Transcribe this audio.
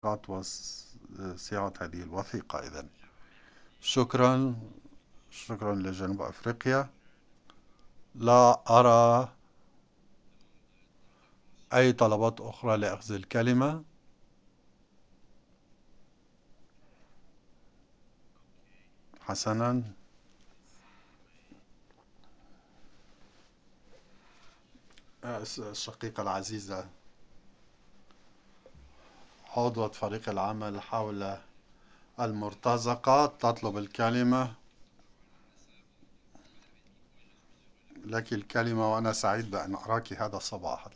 وصياغة هذه الوثيقة إذن. شكرا. شكرا لجنوب أفريقيا. لا أرى أي طلبات أخرى لأخذ الكلمة. حسنا. الشقيقة العزيزة عضوة فريق العمل حول المرتزقة تطلب الكلمة. لك الكلمة، وأنا سعيد بأن أراك هذا الصباح.